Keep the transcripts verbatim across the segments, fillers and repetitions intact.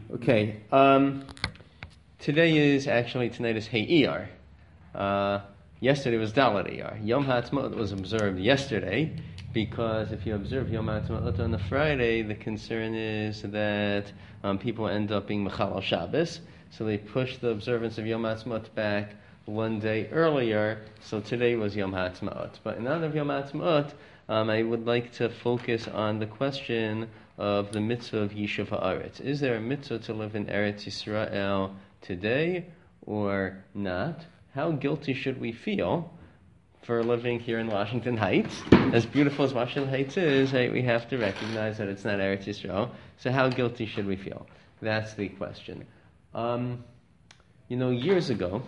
Okay, um, today is actually, tonight is Hey Iyar. Uh, yesterday was Dalet Iyar. Yom HaAtzmaut was observed yesterday because if you observe Yom HaAtzmaut on a Friday, the concern is that um, people end up being Mechal al Shabbos, so they push the observance of Yom HaAtzmaut back one day earlier, so today was Yom HaAtzmaut. But in honor of Yom HaAtzmaut, um, I would like to focus on the question of the mitzvah of Yishuv Haaretz. Is there a mitzvah to live in Eretz Yisrael today or not? How guilty should we feel for living here in Washington Heights? As beautiful as Washington Heights is, right, we have to recognize that it's not Eretz Yisrael. So how guilty should we feel? That's the question. Um, you know, years ago,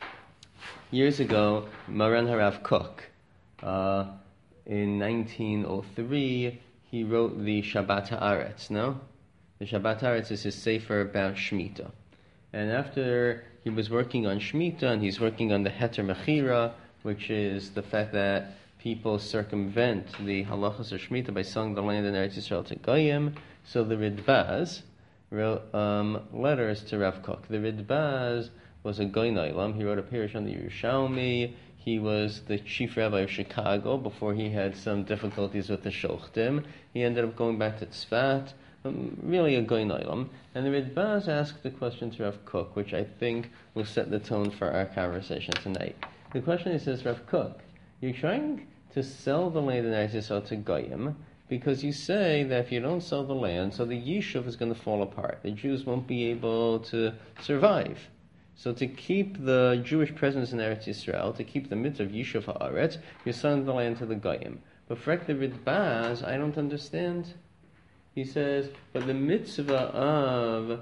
years ago, Maran Harav Kook, uh, in nineteen oh three, he wrote the Shabbat Haaretz, no? The Shabbat Haaretz is his sefer about Shemitah. And after he was working on Shemitah, and he's working on the Heter Mechira, which is the fact that people circumvent the halachas of Shemitah by selling the land in Eretz Yisrael to Goyim, so the Ridbaz wrote um, letters to Rav Kook. The Ridbaz was a Goy Noilam. He wrote a parish on the Yerushalmi. He was the chief rabbi of Chicago before he had some difficulties with the Shoftim. He ended up going back to Tzfat, um, really a Goy Noilam. And the Ridbaz asked the question to Rav Kook, which I think will set the tone for our conversation tonight. The question is, says, Rav Kook, you're trying to sell the land in Eretz Yisrael to Goyim because you say that if you don't sell the land, so the Yishuv is going to fall apart. The Jews won't be able to survive. So to keep the Jewish presence in Eretz Yisrael, to keep the mitzvah of Yishuv Haaretz, you're selling the land to the Goyim. But for the Ridbaz, I don't understand. He says, but the mitzvah of...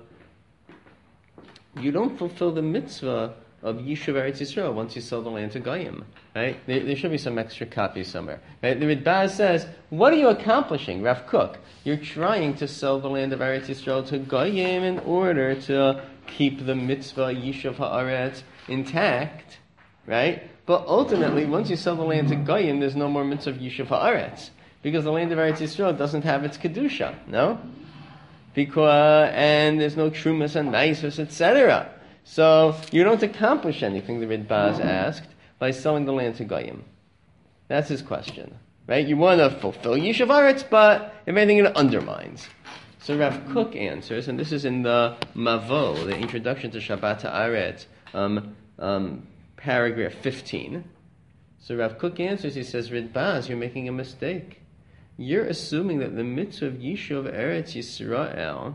You don't fulfill the mitzvah of Yishuv Eretz Yisrael once you sell the land to Goyim. Right? There, there should be some extra copies somewhere. Right? The Ridbaz says, what are you accomplishing, Rav Kook? You're trying to sell the land of Eretz Yisrael to Goyim in order to keep the mitzvah Yishuv Haaretz intact, right? But ultimately, once you sell the land to Goyim, there's no more mitzvah of Yishuv Haaretz, because the land of Eretz Yisrael doesn't have its kedusha, no? Because and there's no trumas and maisos, et cetera. So you don't accomplish anything, the Ridbaz asked, by selling the land to Goyim. That's his question, right? You want to fulfill Yishuv Haaretz, but if anything, it undermines. So Rav Kook answers, and this is in the Mavo, the introduction to Shabbat Haaretz, um, um, paragraph fifteen. So Rav Kook answers, he says, Ridbaz, you're making a mistake. You're assuming that the mitzvah of Yishuv Eretz Yisrael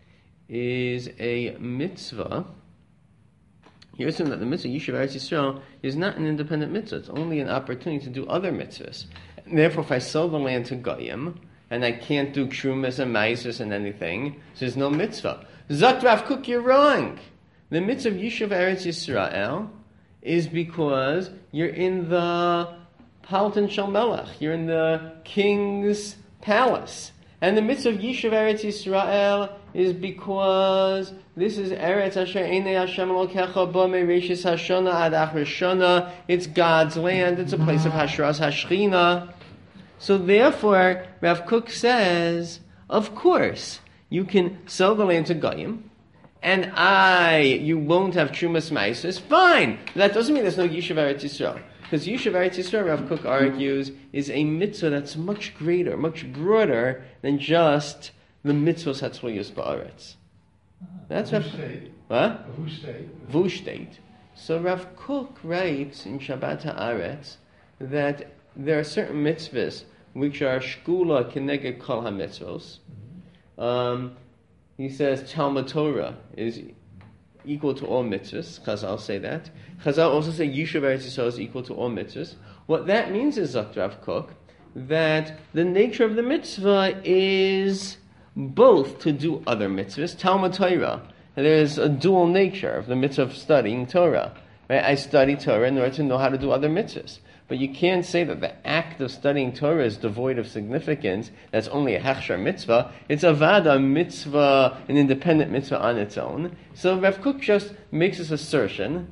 is a mitzvah. You're assuming that the mitzvah of Yishuv Eretz Yisrael is not an independent mitzvah. It's only an opportunity to do other mitzvahs. And therefore, if I sell the land to Goyim, and I can't do krumas and maisos and anything, so there's no mitzvah. Zakt Rav Kook, you're wrong. The mitzvah of Yishuv Eretz Yisrael is because you're in the Paltan Shel Melech, you're in the king's palace. And the mitzvah of Yishuv Eretz Yisrael is because this is Eretz Asher Einei Hashem Elokecha Bo Mereishis Hashana Ad Achar Shana. It's God's land. It's a place of Hashras Hashchina. So therefore, Rav Kook says, of course, you can sell the land to Goyim, and I, you won't have Trumas Maisos. Fine. That doesn't mean there's no Yishuv Eretz Yisrael. Because Yishuv Eretz Yisrael, Rav Kook argues, is a mitzvah that's much greater, much broader than just the mitzvahs hatzluyos ba'aretz. That's Rav Kook. What? Vush state. Vush state. So Rav Kook writes in Shabbat Haaretz that there are certain mitzvahs which are shkula keneged kol ha-mitzvos. Um, he says Talmud Torah is equal to all mitzvahs. Chazal say that. Chazal also say Yishuv Eretz Yisrael is equal to all mitzvahs. What that means is, Zakt Rav Kook, that the nature of the mitzvah is both to do other mitzvahs. Talmud Torah. And there is a dual nature of the mitzvah of studying Torah. Right? I study Torah in order to know how to do other mitzvahs. But you can't say that the act of studying Torah is devoid of significance. That's only a hechshar mitzvah. It's a vada mitzvah, an independent mitzvah on its own. So Rav Kook just makes this assertion.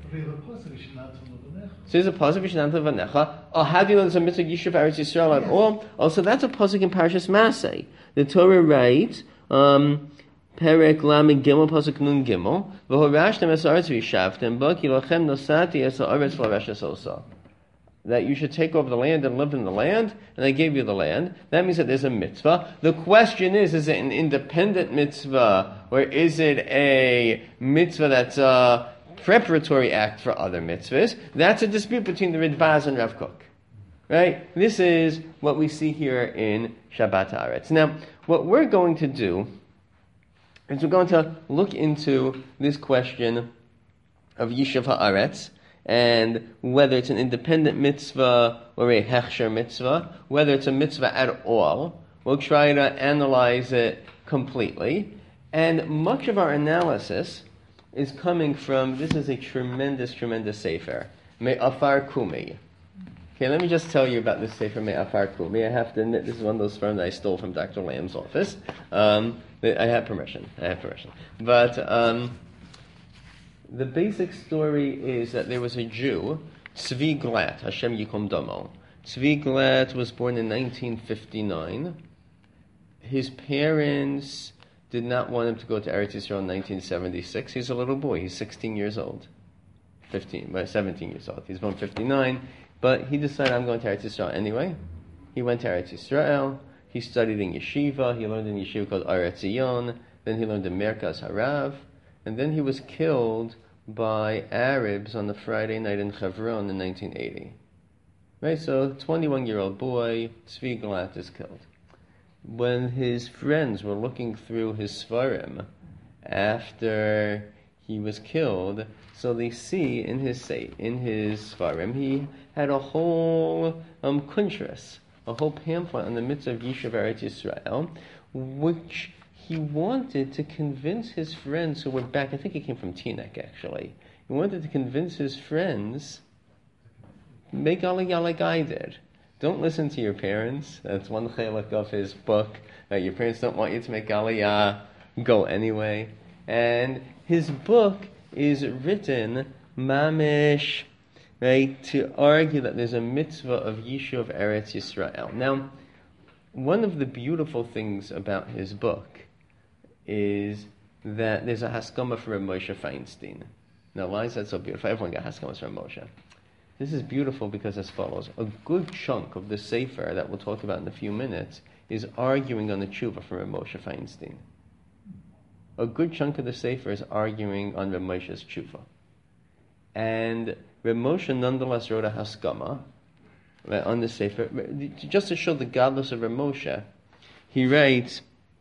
So there's a pasuk Vishnanta Vanecha. Oh, how do you know there's a mitzvah Yishuv Eretz Yisrael at all? Also, that's a pasuk in Parashas Masei. The Torah writes, um, Perek Lamed Gimel Pasuk Nun Gimel V'horashtem es haaretz v'yishavtem bo ki lachem nosati es haaretz l'reshes osa. That you should take over the land and live in the land, and I gave you the land. That means that there's a mitzvah. The question is, is it an independent mitzvah, or is it a mitzvah that's a preparatory act for other mitzvahs? That's a dispute between the Ridbaz and Rav Kook. Right? This is what we see here in Shabbat Haaretz. Now, what we're going to do is we're going to look into this question of Yishuv Haaretz, and whether it's an independent mitzvah or a hechsher mitzvah, whether it's a mitzvah at all. We'll try to analyze it completely. And much of our analysis is coming from, this is a tremendous, tremendous sefer, Me'afar Kumi. Okay, let me just tell you about this sefer, Me'afar Kumi. I have to admit, this is one of those firms that I stole from Doctor Lamb's office. Um, I have permission. I have permission. But um, the basic story is that there was a Jew, Tzvi Glatt, Hashem Yikom Damo. Tzvi Glatt was born in nineteen fifty-nine. His parents did not want him to go to Eretz Yisrael in nineteen seventy-six. He's a little boy. He's sixteen years old. fifteen, well, seventeen years old. He's born fifty-nine. But he decided, I'm going to Eretz Yisrael anyway. He went to Eretz Yisrael. He studied in yeshiva. He learned in yeshiva called Aretz Zion. Then he learned in Merkaz Harav. And then he was killed by Arabs on the Friday night in Hebron in nineteen eighty. Right, so twenty-one-year-old boy, Tzvi Glatt, is killed. When his friends were looking through his Svarim after he was killed, so they see in his in his Svarim, he had a whole um, kuntras, a whole pamphlet on the mitzvah of Yishuv Eretz Yisrael, which he wanted to convince his friends who were back. I think he came from Teaneck, actually. He wanted to convince his friends, make Aliyah like I did. Don't listen to your parents. That's one chelik of his book. Uh, your parents don't want you to make Aliyah. Go anyway. And his book is written, mamish, right, to argue that there's a mitzvah of Yishuv Eretz Yisrael. Now, one of the beautiful things about his book is that there's a haskama for Moshe Feinstein. Now, why is that so beautiful? Everyone got haskamas from Moshe. This is beautiful because as follows. A good chunk of the sefer that we'll talk about in a few minutes is arguing on the tshuva from Moshe Feinstein. A good chunk of the sefer is arguing on Reb Moshe's tshuva. And Reb Moshe nonetheless wrote a haskama right, on the sefer. Just to show the godless of Reb Moshe, he writes,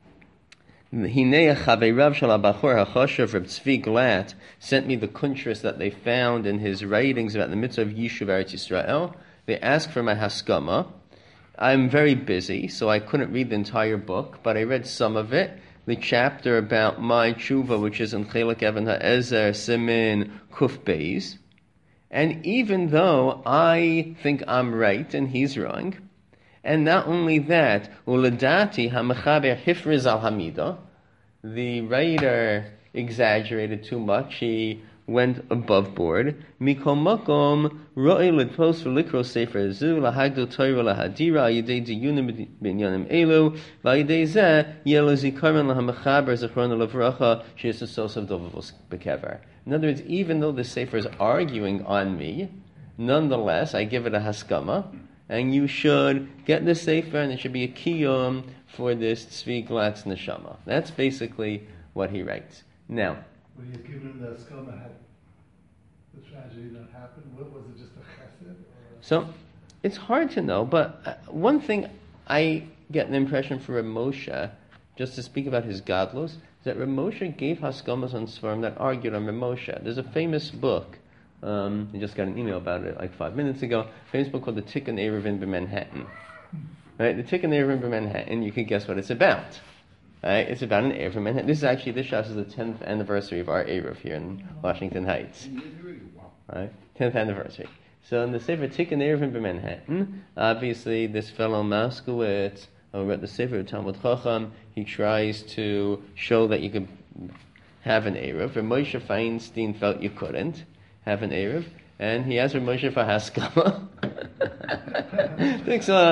Hinei Chaveirav shel HaBachor HaChoshev Reb Tzvi Glatt sent me the kuntras that they found in his writings about the mitzvah of Yishuv Eretz Yisrael. They asked for my haskama. I'm very busy, so I couldn't read the entire book, but I read some of it. The chapter about my tshuva, which is in Chelek Even HaEzer Simin Kuf Beis. And even though I think I'm right and he's wrong, and not only that, uladati hamachaber hifriz al hamida, the writer exaggerated too much. He went above board. Mikol makom ro'ei lidpos v'likro sefer zu lahagdil Torah lahadira yidei diyunim binyanim elu v'yidei zeh yelo zikaron lahamachaber zechron levracha she'is a sos of dovavos bekever. In other words, even though the sefer is arguing on me, nonetheless I give it a haskama. And you should get the sefer, and it should be a kiyum for this Tzvi Glatt's neshama. That's basically what he writes. Now, when he was given him the skama, had the tragedy not happened? What, was it just a chesed? Or? So, it's hard to know, but one thing I get an impression for Reb Moshe, just to speak about his godlos, is that Reb Moshe gave haskamas on Svarim that argued on Reb Moshe. There's a famous book. Um, I just got an email about it like five minutes ago. A famous book called The Tikkun Eruvin B'Manhattan. Right? The Tikkun Eruvin B'Manhattan, you can guess what it's about. Right? It's about an Eruv in Manhattan. This is actually, this Shabbos is the tenth anniversary of our Eruv here in Washington Heights. Right? tenth anniversary. So in the Sefer Tikkun Eruvin B'Manhattan, obviously this fellow Moskowitz, who wrote the Sefer of Talmud Chacham, he tries to show that you could have an Eruv. And Moshe Feinstein felt you couldn't have an Eruv, and he asked for Moshe for haskama. Takes a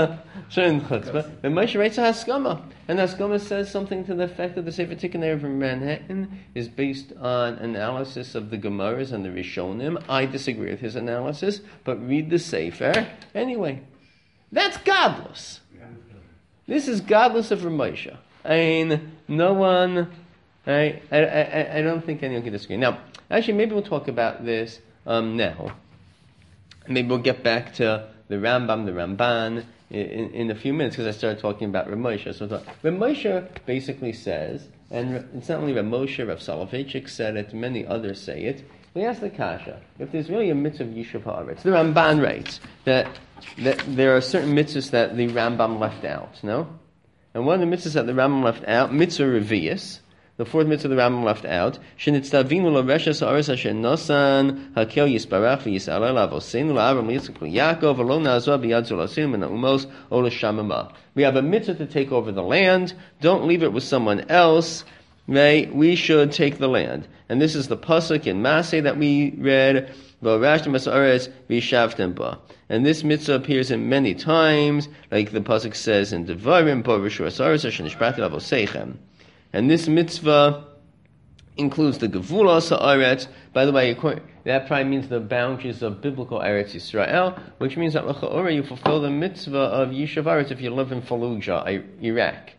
Shouldn't chutzpah. But Moshe writes a haskama, and haskama says something to the effect that the Sefer Tikkun of Manhattan is based on analysis of the Gemaras and the Rishonim. I disagree with his analysis, but read the Sefer anyway. That's godless. This is godless of Ramosha. I mean, no one. I, I I I don't think anyone can disagree. Now, actually, maybe we'll talk about this um, now. Maybe we'll get back to the Rambam, the Ramban in, in, in a few minutes because I started talking about Ramosha. So Ramosha basically says, and it's not only Ramosha, Rav Soloveitchik said it, many others say it. We ask the Kasha, if there's really a mitzvah of Yishuv Haaretz, the Ramban writes that, that there are certain mitzvahs that the Rambam left out, no? And one of the mitzvahs that the Rambam left out, mitzvah revius, the fourth mitzvah the Rambam left out, shenitztavinu l'reshes haaretz asher nosan hakel yisbarach v'yis'alel avoseinu la'avram Yitzchak v'Yaakov v'lo na'azor b'yad zolasim min ha'umos o l'shamama. We have a mitzvah to take over the land. Don't leave it with someone else. Right? We should take the land. And this is the pasuk in Maseh that we read, v'orashtem ha'aretz v'yishavtem ba. And this mitzvah appears in many times, like the pasuk says in Devarim, bo rishur ha'aretz asher nishbati l'avoseichem. And this mitzvah includes the gevulos ha'aretz. By the way, that probably means the boundaries of biblical Eretz Yisrael, which means that l'cha'ora you fulfill the mitzvah of Yishuv Haaretz if you live in Fallujah, Iraq.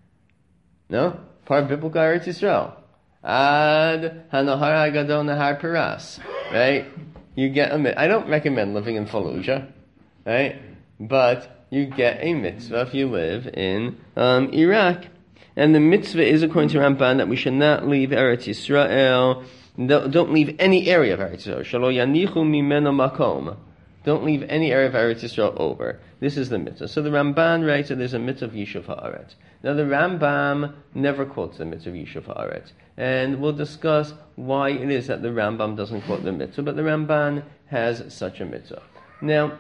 No? Part of biblical Eretz Yisrael. Ad hanahar hagadol nahar paras. Right? You get a mitzvah. I don't recommend living in Fallujah. Right? But you get a mitzvah if you live in um, Iraq. And the mitzvah is, according to Ramban, that we should not leave Eretz Yisrael. Don't leave any area of Eretz Yisrael. Shalo yanichu mimeno makom. Don't leave any area of Eretz Yisrael over. This is the mitzvah. So the Ramban writes that there's a mitzvah of Yishuv Haaretz. Now the Rambam never quotes the mitzvah of Yishuv Haaretz. And we'll discuss why it is that the Rambam doesn't quote the mitzvah, but the Ramban has such a mitzvah. Now,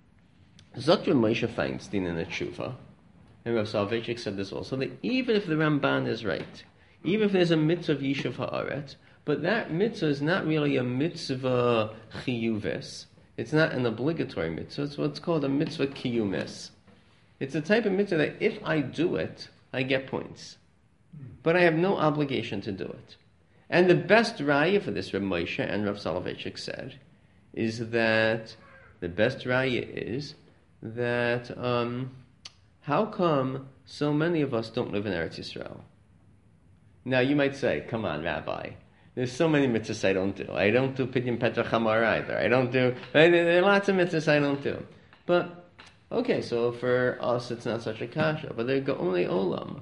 Zot Rav Moshe Feinstein in the Tshuva, and Rav Soloveitchik said this also, that even if the Ramban is right, even if there's a mitzvah of Yishuv Haaretz, but that mitzvah is not really a mitzvah chiyuvis. It's not an obligatory mitzvah. It's what's called a mitzvah kiyumis. It's a type of mitzvah that if I do it, I get points. But I have no obligation to do it. And the best raya for this, Rav Moshe and Rav Soloveitchik said, is that the best raya is that um, how come so many of us don't live in Eretz Yisrael? Now you might say, come on, Rabbi, there's so many mitzvahs I don't do. I don't do Pidyon Petra Chamar either. I don't do, there are lots of mitzvahs I don't do. But, okay, so for us it's not such a kasha, but they're only olam.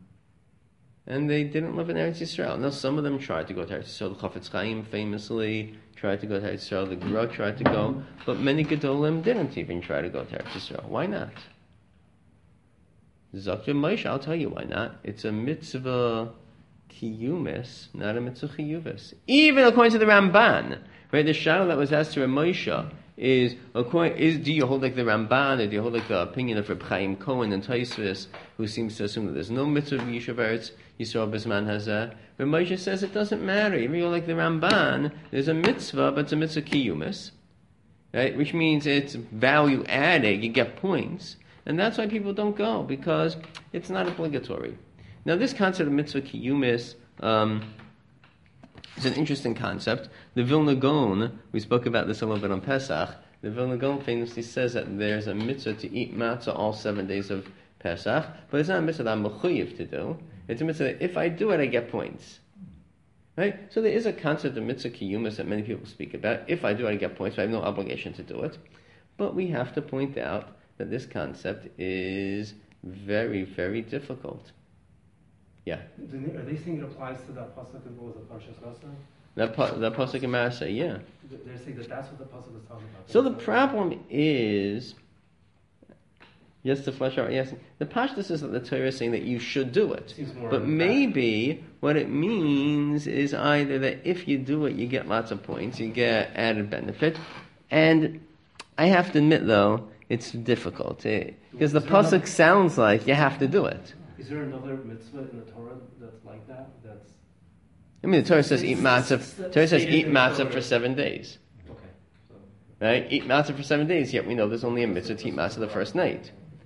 And they didn't live in Eretz Yisrael. Now some of them tried to go to Eretz Yisrael. The Chafetz Chaim famously tried to go to Eretz Yisrael. The Gra tried to go. But many Gedolim didn't even try to go to Eretz Yisrael. Why not? Zok Rav Moshe, I'll tell you why not. It's a mitzvah kiyumis, not a mitzvah chiyuvis. Even according to the Ramban, right? The shadow that was asked to Rav Moshe is, is, do you hold like the Ramban, or do you hold like the opinion of Reb Chaim Cohen and Tosfos, who seems to assume that there's no mitzvah of Yishuv Eretz Yisrael Bisman Hazeh? Rav Moshe says it doesn't matter. If you hold like the Ramban, there's a mitzvah, but it's a mitzvah kiyumis, right? Which means it's value added. You get points. And that's why people don't go, because it's not obligatory. Now, this concept of mitzvah kiyumis um, is an interesting concept. The Vilna Gaon, we spoke about this a little bit on Pesach, the Vilna Gaon famously says that there's a mitzvah to eat matzah all seven days of Pesach, but it's not a mitzvah that I'm mechuyev to do. It's a mitzvah that if I do it, I get points. Right? So there is a concept of mitzvah kiyumis that many people speak about. If I do it, I get points, but I have no obligation to do it. But we have to point out that this concept is very, very difficult. Yeah. Are they saying it applies to that pasuk in what was the Parshas Nasa? That pa- that pasuk in Maseh, yeah. They're saying that that's what the pasuk was talking about. So the problem is, yes, to flesh out, yes, the pashtus is that the Torah is saying that you should do it. But maybe what it means is either that if you do it, you get lots of points, you get added benefit, and I have to admit though, it's difficult because the pasuk another, sounds like you have to do it. Is there another mitzvah in the Torah that's like that? That's I mean, the Torah says eat matzah. The Torah says eat matzah for seven days. Okay. So. Right? Eat matzah for seven days. Yet we know there's only a mitzvah to eat matzah the first night.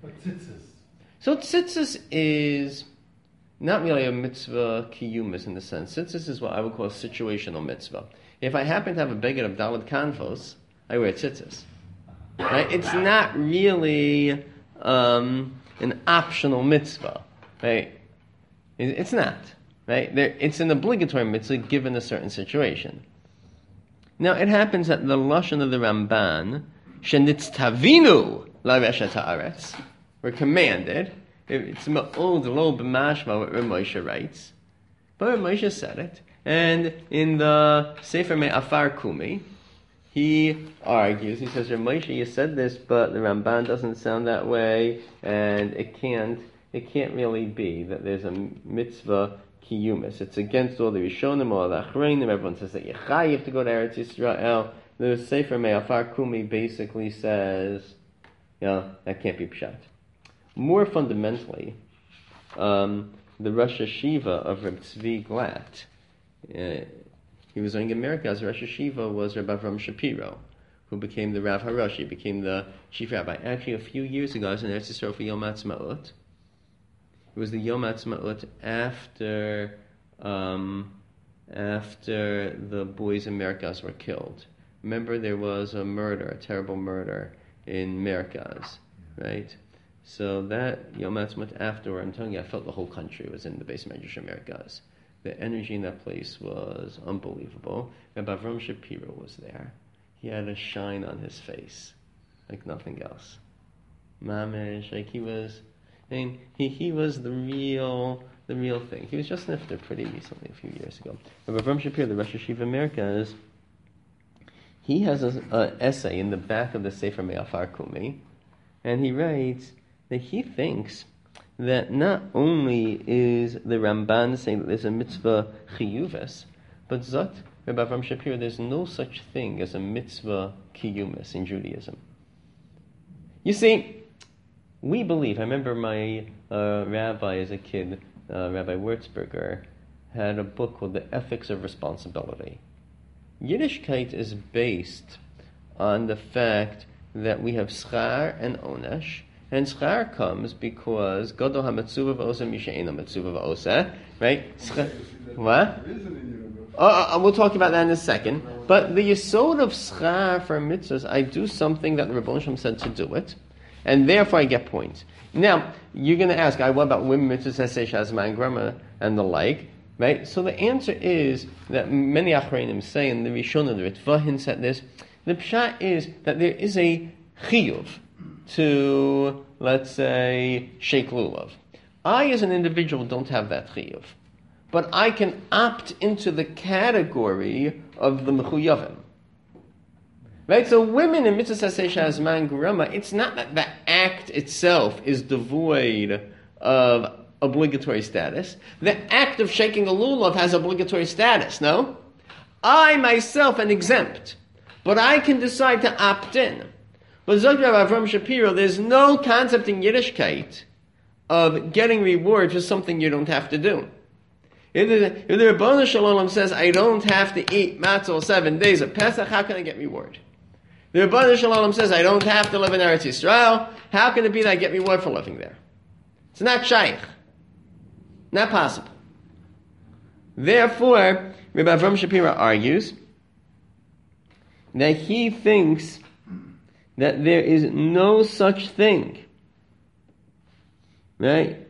But tzitzis. So tzitzis is not really a mitzvah kiyumis in the sense. Tzitzis is what I would call a situational mitzvah. If I happen to have a beged of daled kanvos, I wear tzitzis. Right? It's not really um, an optional mitzvah. Right? It, it's not. Right? There, it's an obligatory mitzvah given a certain situation. Now it happens that the lashon of the Ramban, shenitztavinu lareshet haaretz, we're commanded. It's ma'od lo b'mashma what Rav Moshe writes, but Rav Moshe said it, and in the Sefer Me'afar Kumi, he argues. He says, Rav Moshe, you said this, but the Ramban doesn't sound that way, and it can't. It can't really be that there's a mitzvah kiyumis. It's against all the Rishonim, all the Achreinim. Everyone says that you're chayiv to go to Eretz Yisrael. The Sefer Me'afar Kumi basically says, you know, that can't be pshat. More fundamentally, um, the Rosh Hashiva of Reb Tzvi Glatt, uh, he was in America as Rosh Hashiva was Reb Avram Shapiro, who became the Rav Harashi, became the chief rabbi. Actually, a few years ago, I was in Eretz Yisrael for Yom Ha'atzmaut. It was the Yom Ha'atzmaut after um, after the boys in Merkaz were killed. Remember, there was a murder, a terrible murder in Merkaz, right? So that Yom Ha'atzmaut afterward, I'm telling you, I felt the whole country was in the base of Medrash Merkaz. The energy in that place was unbelievable. Rabbi Avram Shapiro was there. He had a shine on his face, like nothing else. Mamish, like he was, I mean, he, he was the real, the real thing. He was just nifter pretty recently, a few years ago. Rabbi Avram Shapiro, the Rosh Hashiva Merkaz, he has an essay in the back of the Sefer Me'afar Kumi, and he writes that he thinks that not only is the Ramban saying that there's a mitzvah chiyuvis, but zot, Rabbi Avram Shapiro, there's no such thing as a mitzvah kiyumis in Judaism. You see, we believe, I remember my uh, rabbi as a kid, uh, Rabbi Wurzberger, had a book called The Ethics of Responsibility. Yiddishkeit is based on the fact that we have schar and onesh, and schar comes because Gadol ha-metzuva v'oseh mishe'ena metzuva v'oseh, right? Schar, what? Oh, uh, we'll talk about that in a second. But the yesod of schar for mitzvahs, I do something that the Rebbeinu Shalom said to do it, and therefore I get points. Now, you're going to ask, I what about women mitzvahs, Hesed, Shazman, Grama, and the like? Right? So the answer is that many Achreinim say, and the Rishon, the Ritvahin said this, the pshat is that there is a chiyuv to, let's say, shake lulav. I, as an individual, don't have that chiyuv. But I can opt into the category of the mechuyavim. Right? So women in mitzvah saseh shazman grama, it's not that the act itself is devoid of obligatory status. The act of shaking a lulav has obligatory status, no? I myself am exempt, but I can decide to opt in. But Zok Rav Avram Shapiro, there's no concept in Yiddishkeit of getting reward for something you don't have to do. If the, if the Rebbeinu Shalom says, I don't have to eat matzah seven days of Pesach, how can I get reward? The Rebbeinu Shalom says, I don't have to live in Eretz Yisrael, how can it be that I get reward for living there? It's not shaykh. Not possible. Therefore, Rabbi Avram Shapiro argues that he thinks that there is no such thing. Right?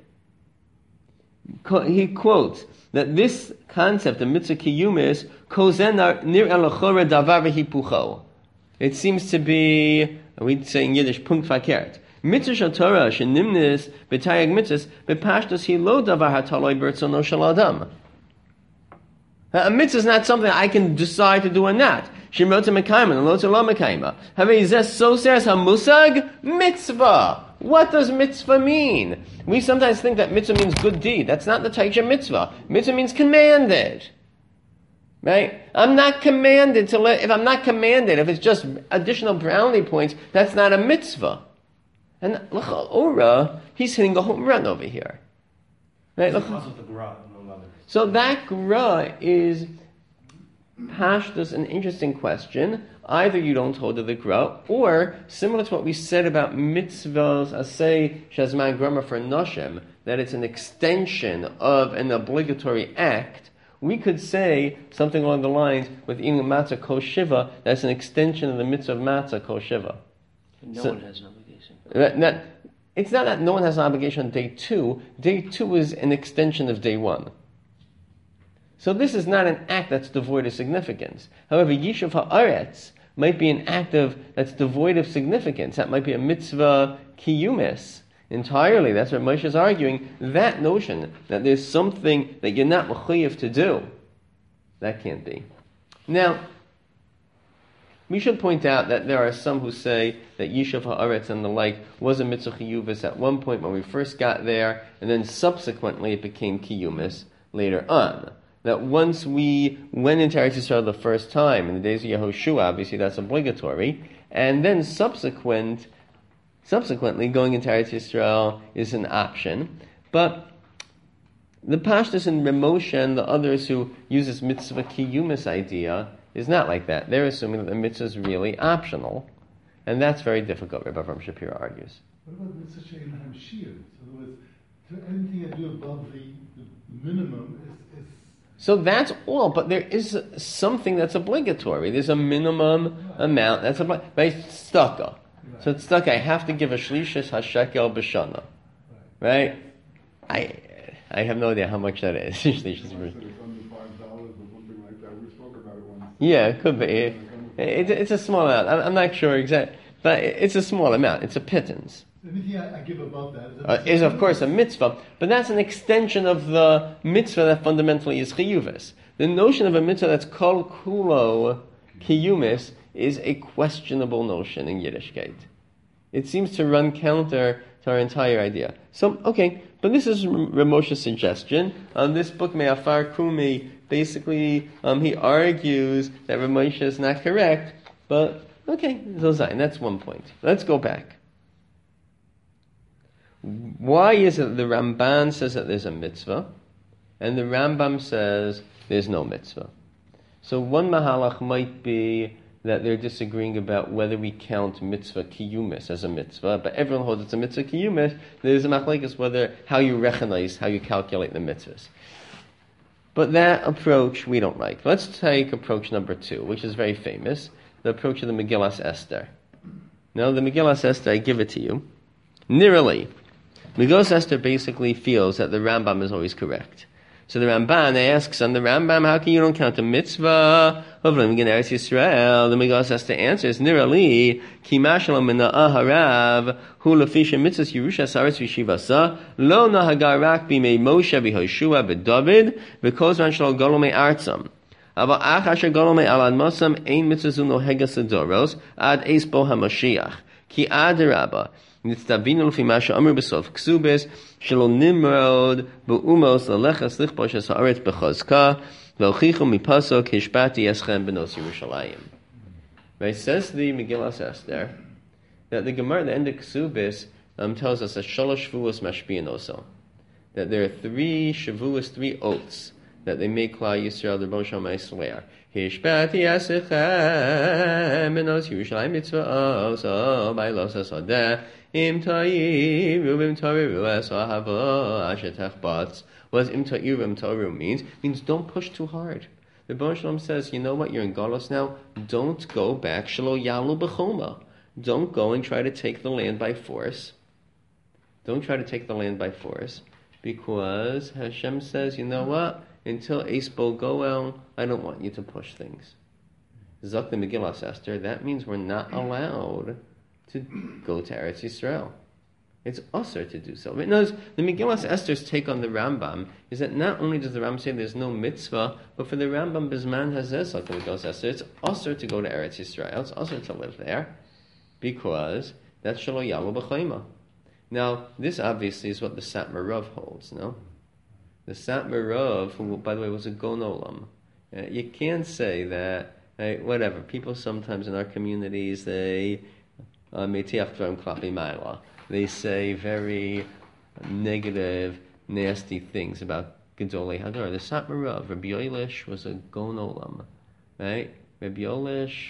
He quotes that this concept of mitzvah kiyumis kozen nir elachora davar v'hipucho. It seems to be, we'd say in Yiddish, punkt verkehrt. Mitzvah shel Torah shenimnis b'tayag mitzvahs b'pashtos hi lo davar hataloi b'rtzono shel adam. A mitzvah is not something I can decide to do or not. Shemrota mekayma and lo lo mekayma. Havei zeh so says hamusag mitzvah. What does mitzvah mean? We sometimes think that mitzvah means good deed. That's not the taikya mitzvah. Mitzvah means commanded. Right? I'm not commanded to let, if I'm not commanded, if it's just additional brownie points, that's not a mitzvah. And l'cha'ora, he's hitting a home run over here. Right? Because of the gra, among others. So that gra is Pashtus, an interesting question. Either you don't hold to the Gra, or similar to what we said about mitzvahs, asay shazman grama for noshim, that it's an extension of an obligatory act. We could say something along the lines with eating matzah kol shiva, that's an extension of the mitzvah of matzah kol shiva. No So- one has an obligation. That, that, it's not that no one has an obligation on day two. Day two is an extension of day one. So this is not an act that's devoid of significance. However, Yishuv Haaretz might be an act of that's devoid of significance. That might be a mitzvah kiyumis entirely. That's what Moshe is arguing. That notion that there's something that you're not mechuyev to do, that can't be. Now, we should point out that there are some who say that Yishuv Haaretz and the like was a mitzvah kiyumis at one point when we first got there, and then subsequently it became kiyumis later on. That once we went into Eretz Yisrael the first time, in the days of Yehoshua, obviously that's obligatory, and then subsequent, subsequently going into Eretz Yisrael is an option. But the Pashtus and Moshe and the others who use this mitzvah kiyumis idea is not like that. They're assuming that the mitzvah is really optional, and that's very difficult, Rabbi Avram Shapiro argues. What about mitzvah she'ein hamshir? So in other words, to anything you do above the, the minimum is, is So that's all, but there is something that's obligatory. There's a minimum amount that's obligatory. By tzedakah. So tzedakah, I have to give a shlishis hashekel b'shana. Right? I I have no idea how much that is. Shlishis b'shana. It's under five dollars or something like that. We spoke about it once. Yeah, it could be. It, it, it's a small amount. I'm, I'm not sure exactly. But it's a small amount. It's a pittance. anything I, I give above that is, a Uh, is of course a mitzvah, but that's an extension of the mitzvah that fundamentally is chiyuvis. The notion of a mitzvah that's kol kulo kiyumis is a questionable notion in Yiddishkeit. It seems to run counter to our entire idea. So, okay, but this is Ramosha's suggestion. Um, this book, Me'afar Kumi, basically um, he argues that Ramosha is not correct, but okay, Zozain, that's one point. Let's go back. Why is it the Ramban says that there's a mitzvah, and the Rambam says there's no mitzvah? So one mahalach might be that they're disagreeing about whether we count mitzvah kiyumis as a mitzvah, but everyone holds it's a mitzvah kiyumis. There's a machlekes whether how you recognize, how you calculate the mitzvahs. But that approach we don't like. Let's take approach number two, which is very famous, the approach of the Megillas Esther. Now, the Megillas Esther, I give it to you. Nirali. Megillas Esther basically feels that the Rambam is always correct. So the Ramban asks on the Rambam, how can you don't count a mitzvah of living in Eretz Yisrael? The Megillas Esther answers, Nirali, ki mashalom mina'ah harav, hu lefisha mitzvahs Yerusha saretz v'shivasa, lo nahagar rak b'mei Moshe v'Hoshua v'David, v'kozman shalo golomei artzam. Aber ach asher golomei al admosam, ein mitzvah zu nohegas adoros, ad eis bo hamashiach. Ki ad rabba. Nitztabinu l'fi masha amru b'sof ksubis, shelo nimrod b'umos l'lechas lichbosh ha'aretz b'chazka, v'ochichu mipasok hishpati eschem b'nos Yerushalayim. Right, says the Megillas Esther, that the Gemara at the end of Ksubis um, tells us that shalosh shavuos mashpi'in oso. That there are three shavuos, three oaths, that they make Klal Yisrael, the Rosh Hashanah swear. Hishpati eschem b'nos Yerushalayim mitzvah oso, b'aylos ha'sodeh, Im ta'iru, im ta'iru, es ahava, ashetech bats. What im ta'iru, im ta'iru means? Means don't push too hard. The Baruch Shalom says, you know what, you're in Galus now, don't go back, shelo yalu b'choma. Don't go and try to take the land by force. Don't try to take the land by force, because Hashem says, you know what, until Eisbo Goel, I don't want you to push things. Zok the Megillas Esther, that means we're not allowed to go to Eretz Yisrael. It's usher to do so. But notice, the Megillas Esther's take on the Rambam is that not only does the Rambam say there's no mitzvah, but for the Rambam, Bizman Hazez, like the Megillas Esther, it's usher to go to Eretz Yisrael, it's usher to live there, because that's Shelo Yalu B'chayma. Now, this obviously is what the Satmar Rav holds, no? The Satmar Rav, who, by the way, was a Gon Olam. Uh, you can't say that, uh, whatever, people sometimes in our communities, they They say very negative, nasty things about Gedolei Hadar. The Satmar Rav, Rabbi Yoelish, was a Gon Olam. right? Rabbi Yolish,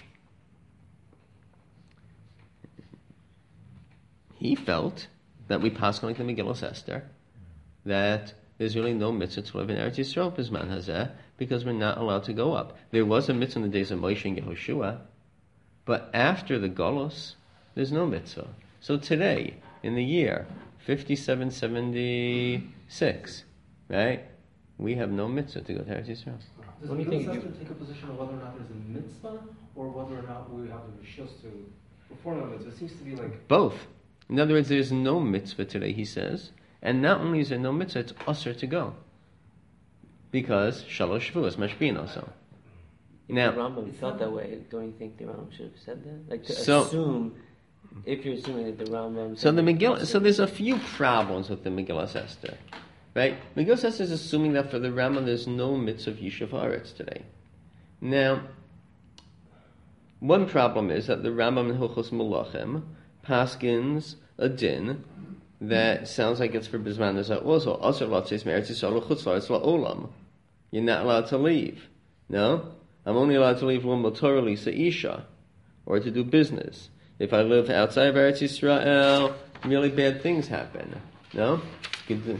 he felt that we pass on like the Megillah Esther, that there's really no mitzvah to live in Eretz Yisrael Bisman Hazeh, because we're not allowed to go up. There was a mitzvah in the days of Moshe and Yehoshua, but after the Golos, there's no mitzvah. So today, in the year fifty-seven seventy-six, right, we have no mitzvah to go to Eretz Yisrael. Does What do the you think Mitzvah you- take a position on whether or not there's a mitzvah, or whether or not we have the rishus to perform a mitzvah? It seems to be like Both. In other words, there's no mitzvah today, he says, and not only is there no mitzvah, it's usher to go. Because Shalosh Shavuos, Mashpin also. Now, the Rambam felt that way. Don't you think the Rambam should have said that? Like to So- assume, if you're assuming that the Rambam. So the said- Megillah, so there's a few problems with the Megillah Esther, right? Megillah Esther is assuming that for the Rambam there's no mitzvah of Yishuv Haaretz today. Now, one problem is that the Rambam in Hilchos Melachim paskins a din that sounds like it's for Bisman Hazeh also. Also, Latzis Meretz Yisrael Chutz La'aretz La'olam. You're not allowed to leave. No, I'm only allowed to leave Lum Torah Lisa Isha, or to do business. If I live outside of Eretz Yisrael, really bad things happen. No? Gedolei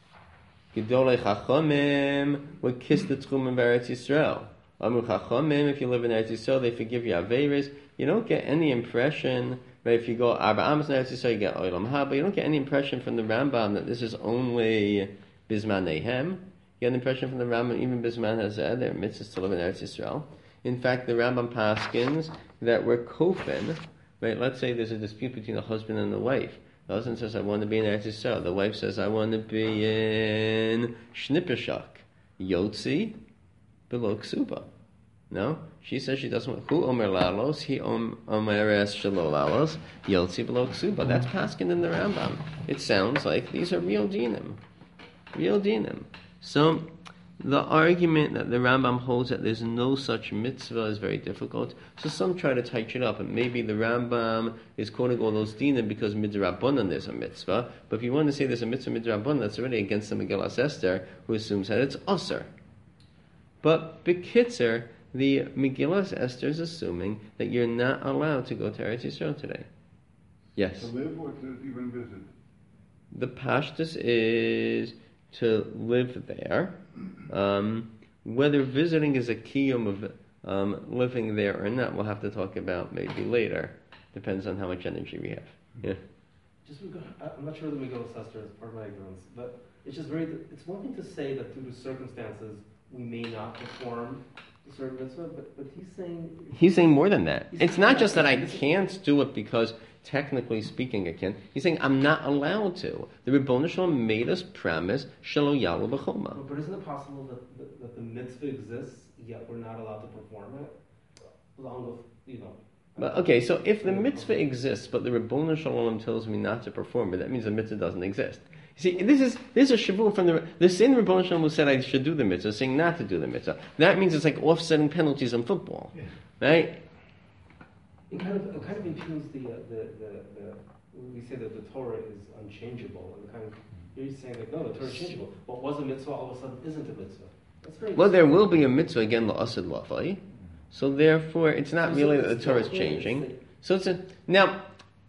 Chachamim would kiss the Tchum of Eretz Yisrael. Amru Chachamim, if you live in Eretz Yisrael, they forgive you Averis. You don't get any impression, right? If you go Arba Amos in Eretz Yisrael, you get Olam Haba. You don't get any impression from the Rambam that this is only Bisman Nehem. You get an impression from the Rambam, even Bisman Hazeh, there are mitzvahs to live in Eretz Yisrael. In fact, the Rambam paskins that we're kofin. Right, let's say there's a dispute between a husband and a wife. The husband says, I want to be in Eretz Yisrael. The wife says, I want to be in Shnippershak. Yotzi, below Ksuba. No? She says she doesn't want, Hu Omer Lalos, he Omer Es Shalo Lalos, Yotzi, below Ksuba. That's paskin in the Rambam. It sounds like these are real dinim. Real dinim. So, the argument that the Rambam holds that there's no such mitzvah is very difficult. So some try to tighten it up, and maybe the Rambam is quoting all those dinim because midrabanan there's a mitzvah. But if you want to say there's a mitzvah midrabanan, that's already against the Megillah Esther, who assumes that it's usher. But bekitzer, the Megillah Esther is assuming that you're not allowed to go to Eretz Yisrael today. Yes. To live or to even visit? The pashtus is to live there. Um, whether visiting is a kiyum of um, living there or not, we'll have to talk about maybe later. Depends on how much energy we have. Yeah. just because, I'm not sure the Megillah Esther is part of my ignorance, but it's just very. It's one thing to say that due to circumstances we may not perform a certain mitzvah, but but he's saying He's saying more than that. He's It's saying not that- just that I this is- can't do it because technically speaking I can. He's saying I'm not allowed to. The Ribono Shalom made us promise Shelo Yalu B'choma. But, but isn't it possible that, that that the mitzvah exists yet we're not allowed to perform it, along with you know? But okay, so if the mitzvah exists, but the Ribono Shalom tells me not to perform it, that means the mitzvah doesn't exist. You see, this is this is a shavur from the the same Ribono Shalom who said I should do the mitzvah, saying not to do the mitzvah. That means it's like offsetting penalties in football, Yeah. right? It kind of it kind of impugns the, uh, the, the the we say that the Torah is unchangeable, and kind of you're saying like no, the Torah is changeable. What was a mitzvah all of a sudden isn't a mitzvah. That's very Well, there will be a mitzvah again, la'asad lafai. So therefore, it's not So really it's that the Torah is still- yeah, it's changing. like- So it's a now.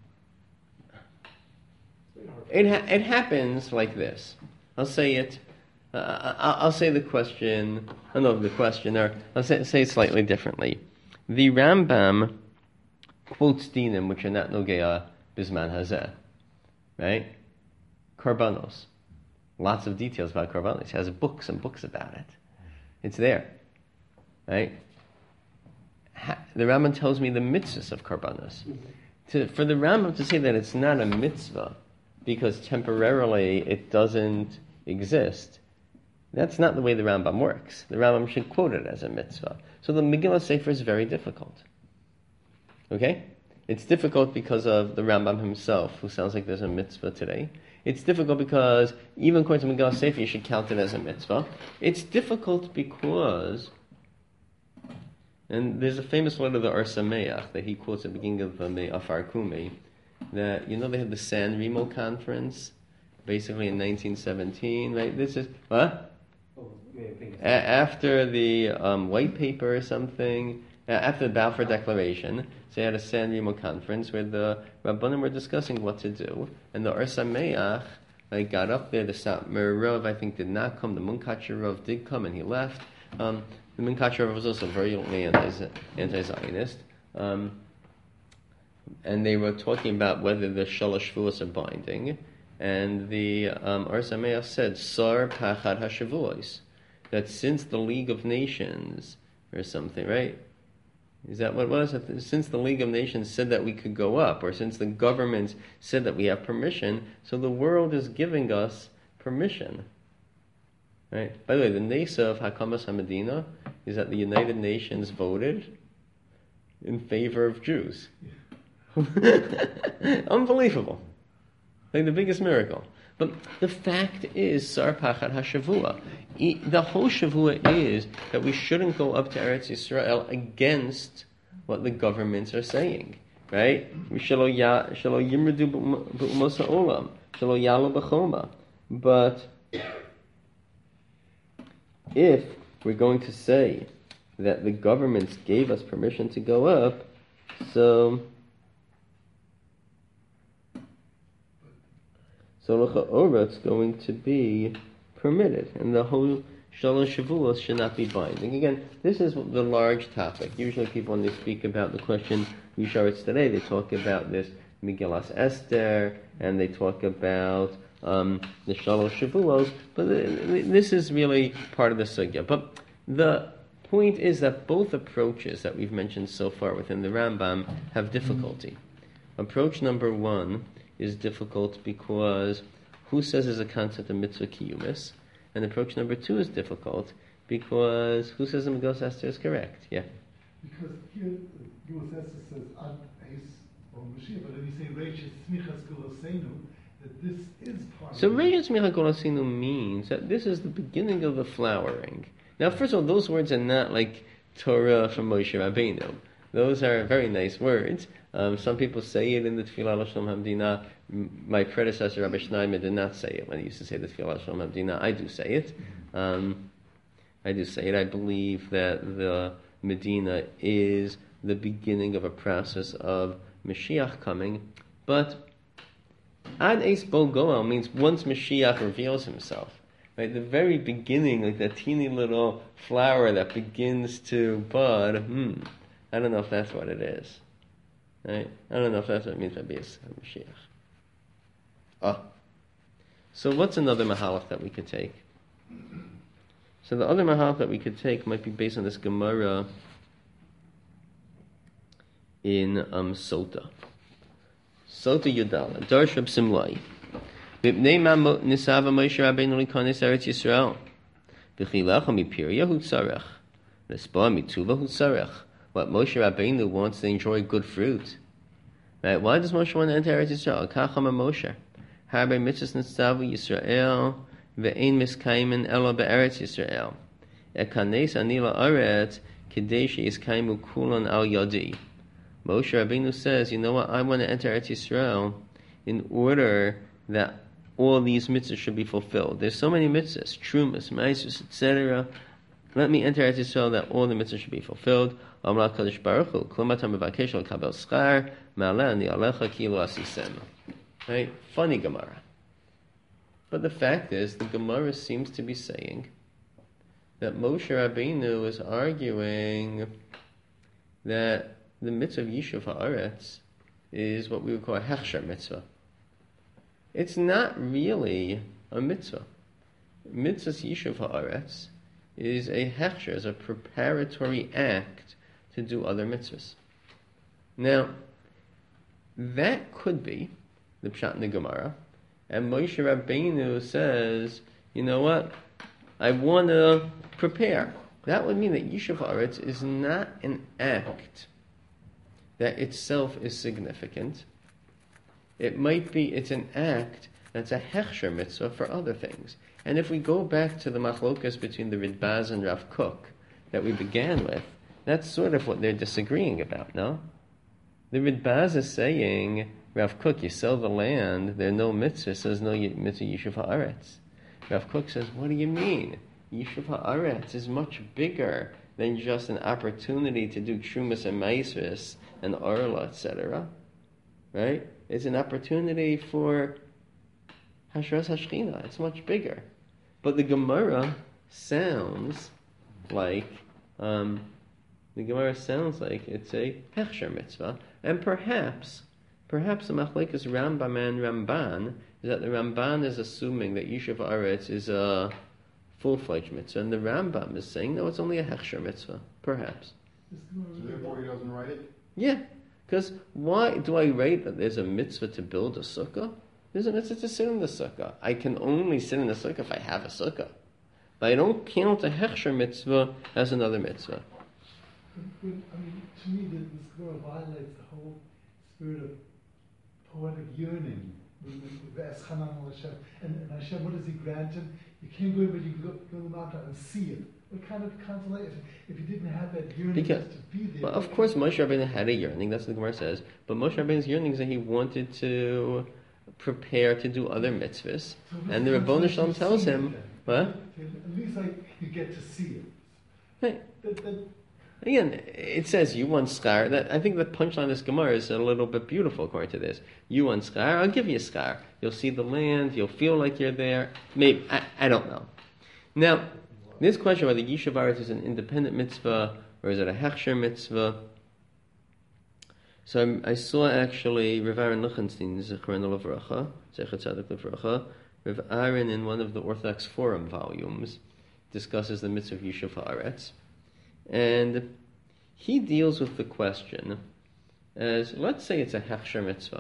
it's very hard. It ha- it happens like this. I'll say it. Uh, I'll, I'll say the question. I don't know the question, or I'll say, say it slightly differently. The Rambam quotes dinim which are not nogea bisman hazeh, right? Karbanos, lots of details about karbanos. He has books and books about it. It's there, right? Ha- the Rambam tells me the mitzvahs of karbanos. To, for the Rambam to say that it's not a mitzvah because temporarily it doesn't exist, that's not the way the Rambam works. The Rambam should quote it as a mitzvah. So the Megillah Sefer is very difficult. Okay? It's difficult because of the Rambam himself, who sounds like there's a mitzvah today. It's difficult because, even according to Megillah Sefer, you should count it as a mitzvah. It's difficult because, and there's a famous letter of the Or Sameach that he quotes at the beginning of the Afar Kumi, that, you know, they had the San Remo conference, basically in nineteen seventeen, right? This is, what? Oh, maybe think it's A- after the um, white paper or something, uh, after the Balfour Declaration, so they had a San Remo conference where the Rabbanim were discussing what to do, and the Or Sameach like, got up there. The Satmar Rav, I think, did not come. The Munkacher Rav did come, and he left. Um, the Munkacher Rav was also violently anti- anti-Zionist. Um, and they were talking about whether the Shalosh Shavuos are binding, and the um, Or Sameach said, Sar Pachad HaShavuos, that since the League of Nations, or something, right? Is that what it was? Since the League of Nations said that we could go up, or since the government said that we have permission, so the world is giving us permission. Right? By the way, the Nesa of Hakamas HaMedina is that the United Nations voted in favor of Jews. Unbelievable. Like the biggest miracle. But the fact is, Sar Pachad HaShavua. The whole Shavua is that we shouldn't go up to Eretz Yisrael against what the governments are saying. Right? Shelo yimredu b'umos ha'olam. Shelo yalu b'choma. But if we're going to say that the governments gave us permission to go up, so... So l'cha'ora it's going to be permitted, and the whole Shalosh Shavuos should not be binding. Again, this is the large topic. Usually people, when they speak about the question Yisharetz today, they talk about this Megillas Esther, and they talk about um, the Shalosh Shavuos, but this is really part of the sugya. But the point is that both approaches that we've mentioned so far within the Rambam have difficulty. Approach number one is difficult because who says there's a concept of mitzvah kiyumis? And approach number two is difficult because who says the Megillas Esther is correct? Yeah. Because here, Megillas Esther says Ad Eis or Mashiach, but then you say Reish Smichas Golosenu, that this is part So of Reish Smichas Golosenu means that this is the beginning of the flowering. Now, first of all, those words are not like Torah from Moshe Rabbeinu. Those are very nice words. Um, some people say it in the Tefillah L'Shalom Hamdina. My predecessor, Rabbi Schneider, did not say it when he used to say the Tefillah L'Shalom Hamdina. I do say it. Um, I do say it. I believe that the Medina is the beginning of a process of Mashiach coming. But Ad Eis Bo Goel means once Mashiach reveals himself. Right, the very beginning, like that teeny little flower that begins to bud. Hmm, I don't know if that's what it is. Right? I don't know if that's what it means by Beis Mashiach. Ah. So what's another mahalach that we could take? So the other mahalach that we could take might be based on this Gemara in um, Sota. Sota Yudala. Darsh Reb Simlai. Mipnei ma nisava Moshe Rabbeinu likonis Eretz Yisrael. V'chilecha mipirya hu tzarech. Nespa mituva hu tzarech. What Moshe Rabbeinu wants to enjoy good fruit. Right? Why does Moshe want to enter Eretz Yisrael? Kachama Moshe. Harbe mitzvahs nitzavu Yisrael ve'ein miskaimen elo be'eretz Yisrael. Ekanes ani la'aretz kidei sheyiskaimu kulon al yadi. Moshe Rabbeinu says, you know what? I want to enter Eretz Yisrael in order that all these mitzvahs should be fulfilled. There's so many mitzvahs, trumas, ma'asos, et cetera. Let me enter Eretz Yisrael that all the mitzvahs should be fulfilled. Amar Kadosh Baruch Hu, Kol matam mevakesh lo kabel schar, ma'aleh ani alecha ki lo asisem. Right? Funny Gemara. But the fact is, the Gemara seems to be saying that Moshe Rabbeinu is arguing that the mitzvah of Yishuv Haaretz is what we would call a hechsher mitzvah. It's not really a mitzvah. Mitzvah's Yishuv Haaretz is a hechsher, is a preparatory act to do other mitzvahs. Now, that could be the Pshat in the Gemara, and Moshe Rabbeinu says, you know what, I want to prepare. That would mean that Yishuv Haaretz is not an act that itself is significant. It might be, it's an act that's a hechsher mitzvah for other things. And if we go back to the machlokas between the Ridbaz and Rav Kook that we began with, that's sort of what they're disagreeing about, no? The Ridbaz is saying, Rav Kook, you sell the land, there are no mitzvahs, says no mitzvah Yishuv Haaretz. Rav Kook says, what do you mean? Yishuv Haaretz is much bigger than just an opportunity to do Trumas and Maisris and Orla, et cetera. Right? It's an opportunity for Hashras Hashchina. It's much bigger. But the Gemara sounds like um, the Gemara sounds like it's a Hechsher mitzvah, and perhaps, perhaps the Machlekes Rambam and Ramban is that the Ramban is assuming that Yishuv Haaretz is a full-fledged mitzvah, and the Rambam is saying no, it's only a Hechsher mitzvah, perhaps. So therefore he doesn't write it? Yeah, because why do I write that there's a mitzvah to build a sukkah? There's a mitzvah to sit in the sukkah. I can only sit in the sukkah if I have a sukkah. But I don't count a Hechsher mitzvah as another mitzvah. But, I mean, to me, the, the Gemara violates the whole spirit of poetic yearning. And, and Hashem, what does He grant him? You can't go in, but you can go, go to the mountain and see it. What kind of consolation? If you didn't have that yearning Because, just to be there. well, of course, Moshe Rabbeinu had a yearning. That's what the Gemara says. But Moshe Rabbeinu's yearning is that he wanted to prepare to do other mitzvahs, So and the what's Rebbeinu the Shalom sense tells of seeing him, it what? then? At least like you get to see it. Hey, That, that, again, it says you want schar. That I think the punchline of this Gemara is a little bit beautiful according to this. You want schar, I'll give you a schar. You'll see the land, you'll feel like you're there. Maybe, I, I don't know. Now, this question whether Yishuv Haaretz is an independent mitzvah or is it a Hechsher mitzvah. So I, I saw actually Rav Aaron Lichtenstein, Zechrona Levracha, Zecher Tzadik Levracha, Rav Aaron in one of the Orthodox Forum volumes discusses the mitzvah of Yishuv Haaretz. And he deals with the question as, let's say it's a Hechsher mitzvah.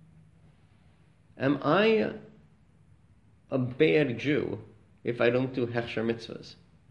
Am I a bad Jew if I don't do Hechsher mitzvahs?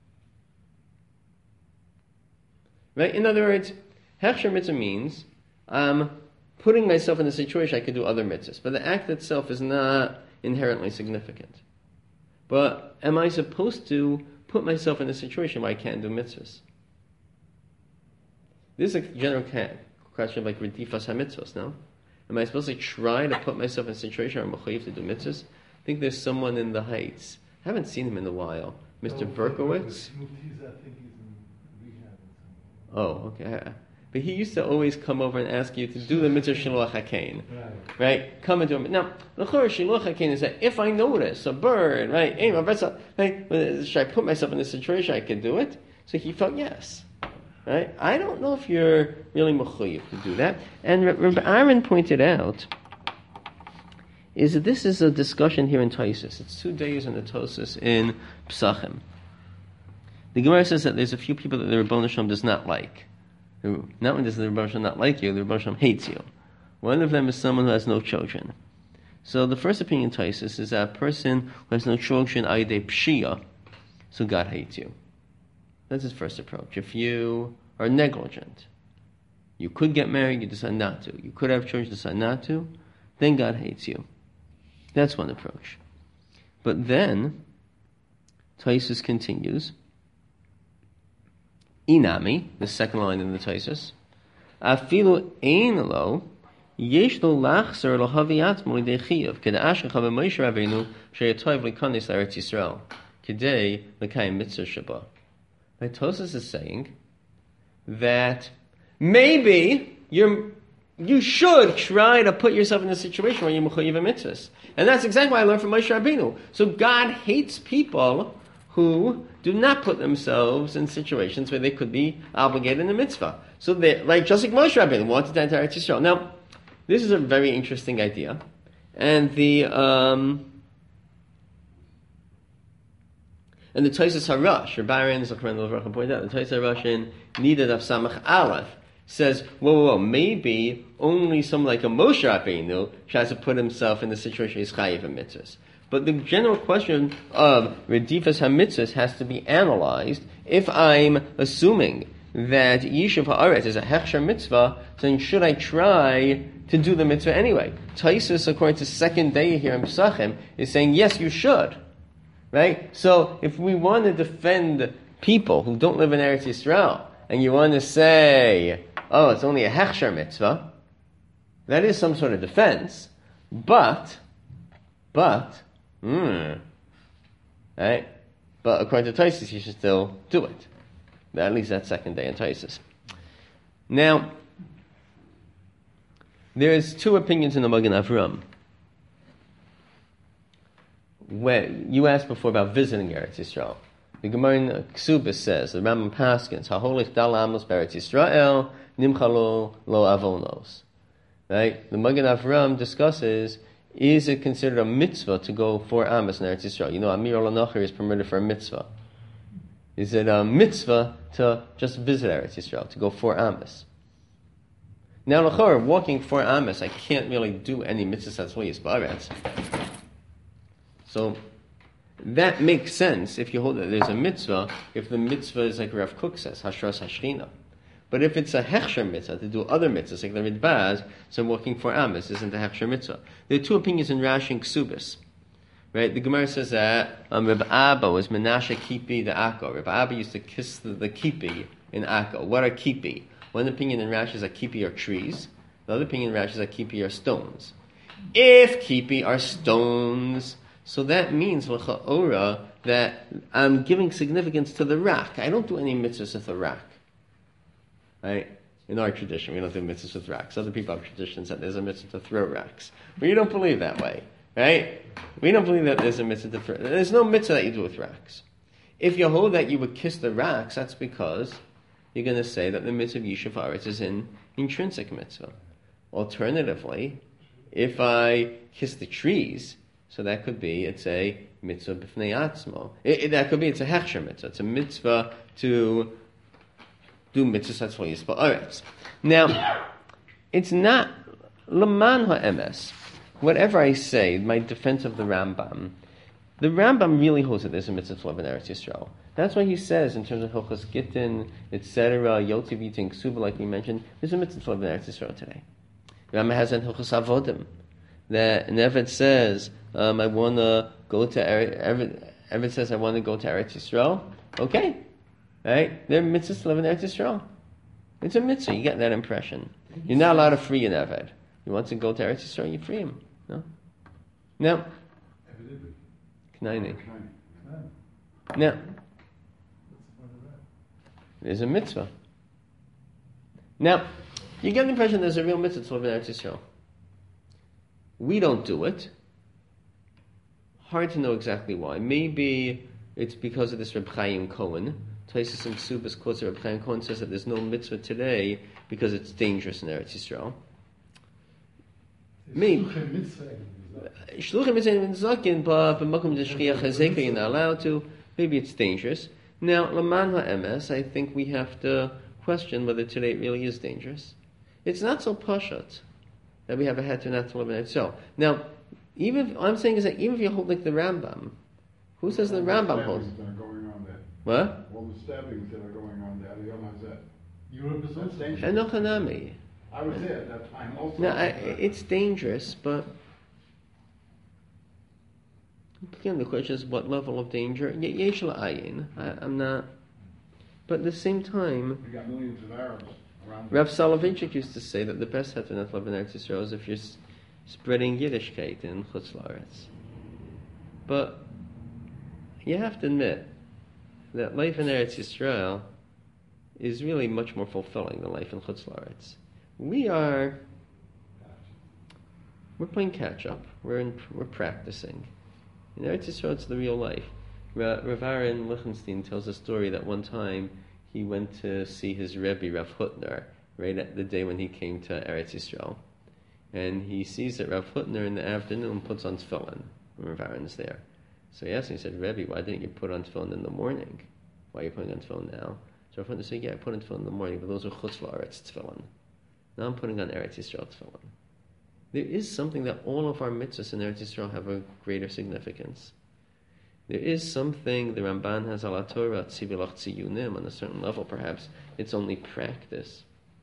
Right? In other words, Hechsher mitzvah means I'm putting myself in a situation I could do other mitzvahs, but the act itself is not inherently significant. But am I supposed to put myself in a situation where I can't do mitzvahs? This is a general question of like Redifas HaMitzvahs, no? Am I supposed to try to put myself in a situation where I'm mechayiv to do mitzvahs? I think there's someone in the Heights. I haven't seen him in a while. Mister oh, Berkowitz? He's, I think he's in rehab or something. Oh, okay. But he used to always come over and ask you to do the mitzvah Shiluach HaKain. Right. Right? Come and do it. Now, the Chor Shiluach HaKain is that if I notice a bird, right, hey, my vessel, right, should I put myself in a situation I can do it? So he felt yes. Right? I don't know if you're really mechuyev to do that. And Rabbi Aaron pointed out is that this is a discussion here in Taisus. It's two days in the Tosis in Psachim. The Gemara says that there's a few people that the Rebbeinu Shalom does not like. Who, not only does the Rebbeinu Shalom not like you, the Rebbeinu Shalom hates you. One of them is someone who has no children. So the first opinion in Taisus is that a person who has no children, ayidei pshia, so God hates you. That's his first approach. If you are negligent, you could get married, you decide not to. You could have children, you decide not to, then God hates you. That's one approach. But then, Taisus continues, Inami, the second line in the Taisus, Afilu ein lo, yesh lo lachzer lo havi atzmo lidei chiyuv, keda asher chava Moshe Rabbeinu, sheyatoiv likanis l'Eretz Yisrael, kedei l'kayim mitzvah shabbat. Right, Tosas is saying that maybe you're, you should try to put yourself in a situation where you're mechuyev mitzvahs. And that's exactly what I learned from Moshe Rabbeinu. So God hates people who do not put themselves in situations where they could be obligated in a mitzvah. So they, like just like Moshe Rabbeinu wanted to enter Eretz Yisrael. Now, this is a very interesting idea. And the... Um, And the Taisus Harash, Rabbi Aaron Zechron pointed out, the Taisus Harash in Nida Daf Samach Aleph says, whoa, whoa, whoa, maybe only someone like a Moshe Rabbeinu tries to put himself in the situation he's chayiv in mitzvahs. But the general question of Redifas HaMitzvahs has to be analyzed. If I'm assuming that Yishuv Haaretz is a Hechsher mitzvah, then should I try to do the mitzvah anyway? Taisus, according to second day here in Pesachim, is saying, yes, you should. Right? So, if we want to defend people who don't live in Eretz Yisrael, and you want to say, oh, it's only a Hechsher mitzvah, that is some sort of defense, but, but, hmm, right? But according to Taisus, you should still do it. At least that second day in Taisus. Now, there's two opinions in the Magen Avram. When you asked before about visiting Eretz Yisrael, the Gemara in Ksubis says, the Rambam Paskins, Haholich dal amos be'Eretz Yisrael, nimchalo lo avonos. Right? The Magen Avram discusses, is it considered a mitzvah to go for amos in Eretz Yisrael? You know, Amir al-Nachir is permitted for a mitzvah. Is it a mitzvah to just visit Eretz Yisrael, to go for amos? Now, l'chor, walking for amos, I can't really do any mitzvah satzliyas ba'aretz. So, that makes sense if you hold that there's a mitzvah, if the mitzvah is like Rav Kook says, Hashras Hashchina. But if it's a hechsher mitzvah, to do other mitzvahs, like the Ridbaz, so walking for amos isn't a hechsher mitzvah. There are two opinions in Rashi and Ksubis. Right? The Gemara says that um, Reb Abba was Menashe Kipi the Akko. Reb Abba used to kiss the, the Kipi in Akko. What are Kipi? One opinion in Rashi is that Kipi are trees. The other opinion in Rashi is that Kipi are stones. If Kipi are stones, so that means l'cha'ora that I'm giving significance to the rak. I don't do any mitzvahs with a rak. Right? In our tradition, we don't do mitzvahs with racks. Other people have traditions that there's a mitzvah to throw racks. But you don't believe that way. Right? We don't believe that there's a mitzvah to throw. There's no mitzvah that you do with racks. If you hold that you would kiss the racks, that's because you're going to say that the mitzvah of Yishuv Haaretz is an intrinsic mitzvah. Alternatively, if I kiss the trees, so that could be, it's a mitzvah b'fnei atzmo. It, it, that could be, it's a hechsher mitzvah. It's a mitzvah to do mitzvah satzvah yispa aretz. Now, it's not leman ha'emes. Whatever I say, my defense of the Rambam, the Rambam really holds that there's a mitzvah to live in Eretz Yisrael. That's why he says, in terms of Hilchos Gittin, et cetera, Yotiv Yitin Ksuba, like we mentioned, there's a mitzvah to live in Eretz Yisrael today. The Rambam has in Hilchos Avodim that Nevet says, um, I want to go to Eretz, Eretz says, I want to go to Eretz Yisrael. Okay. Right? There are mitzvahs to live in Eretz Yisrael. It's a mitzvah. You get that impression. You're not allowed to free an Eved. You want to go to Eretz Yisrael, you free him. No? Now, Knaini. Now, there's a mitzvah. Now, you get the impression there's a real mitzvah to live in Eretz Yisrael. We don't do it. Hard to know exactly why. Maybe it's because of this Reb Chaim Cohen. Taisus and Ksubas quotes Reb Chaim Cohen says that there's no mitzvah today because it's dangerous in Eretz Yisrael. Maybe. Shluchim mitzvah in Zakin, but b'makom d'shchiach hazekah you're not allowed to. Maybe it's dangerous. Now, Laman ha'emes, I think we have to question whether today it really is dangerous. It's not so pashat that we have a heter not to live in Eretz Yisrael. Now, even if, all I'm saying is that even if you hold like the Rambam, who says the Rambam holds? That are going on there. What? All the stabbings that are going on there, the Yom HaZeh. Europe is also dangerous. Enochanami. I was there at that time also. Now, I, it's dangerous, but again, the question is what level of danger? Yesh la'ayin. I'm not. But at the same time, We got millions of Arabs around. Rav Soloveitchik used to say that the best heter not to live in Eretz Yisrael is if you're s- spreading Yiddishkeit in Chutz La'aretz. But you have to admit that life in Eretz Yisrael is really much more fulfilling than life in Chutz La'aretz. We are, we're playing catch up. We're in, we're practicing. In Eretz Yisrael, it's the real life. Ra- Rav Aaron Lichtenstein tells a story that one time he went to see his Rebbe, Rav Hutner, right at the day when he came to Eretz Yisrael. And he sees that Rav Hutner in the afternoon puts on tefillin when Rav Aaron's there. So he asked him, he said, Rebbe, why didn't you put on tefillin in the morning? Why are you putting on tefillin now? So Rav Hutner said, yeah, I put on tefillin in the morning, but those are Chutz La'aretz tefillin. Now I'm putting on Eretz Yisrael tefillin. There is something that all of our mitzvahs in Eretz Yisrael have a greater significance. There is something, the Ramban has ala Torah, tzivilach tziyunim, on a certain level perhaps, it's only practice.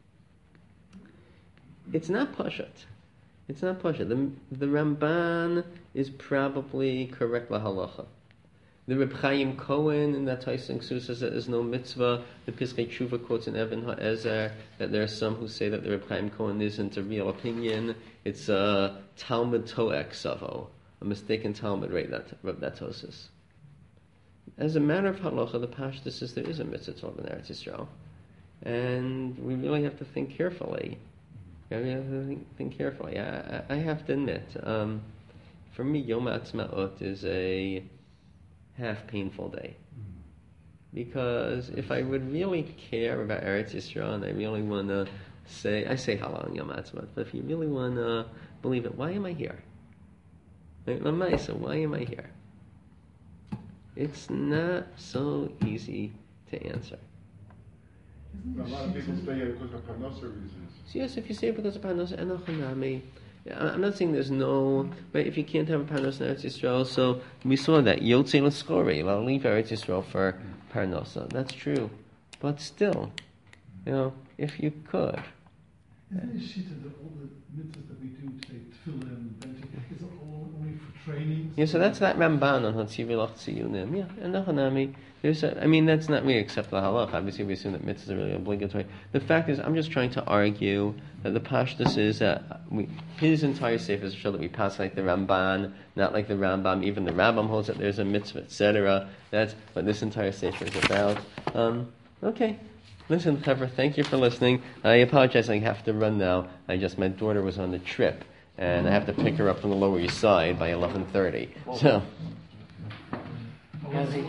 It's not pashat. It's not pashat. The, the Ramban is probably correct la halacha. The Reb Chaim Cohen in that Tyson Ksu says that there's no mitzvah. The Piskei Tshuva quotes in Evan HaEzer that there are some who say that the Reb Chaim Cohen isn't a real opinion. It's a Talmud Toek Savo, a mistaken Talmud, right? That that Tosis. as a matter of halacha, the pashtus is there is a mitzvah Torah in Eretz Yisrael, and we really have to think carefully. We have to think, think carefully. I, I, I have to admit, um, for me, Yom Ha'atzmaut is a half painful day. Because if I would really care about Eretz Yisrael and I really want to say, I say halal on Yom Ha'atzmaut, but if you really want to believe it, why am I here? Like, Lamaisa, why am I here? It's not so easy to answer. Isn't A the lot of people Shita- stay here because of parnasa reasons. So yes, if you say because of panos enochanami, I'm not saying there's no, but if you can't have a panos in Eretz Yisrael, so we saw that Yotzei l'skori, I'll leave Eretz Yisrael for parnosa. That's true, but still, you know, if you could, Isn't it shita that all the mitzvahs that we do today, tefillah and benching, is it all only for training? yeah. So that's that Ramban on Hatzivilach Tziyunim. Yeah, enochanami. There's a, I mean, that's not really except the halach. Obviously, we assume that mitzvahs are really obligatory. The fact is, I'm just trying to argue that the pashtus is that we, his entire sefer is show that we pass like the Ramban, not like the Rambam. Even the Rambam holds that there's a mitzvah, et cetera. That's what this entire sefer is about. Um, okay. Listen, Trevor, thank you for listening. I apologize, I have to run now. I just, my daughter was on a trip, and I have to pick her up from the Lower East Side by eleven thirty. So.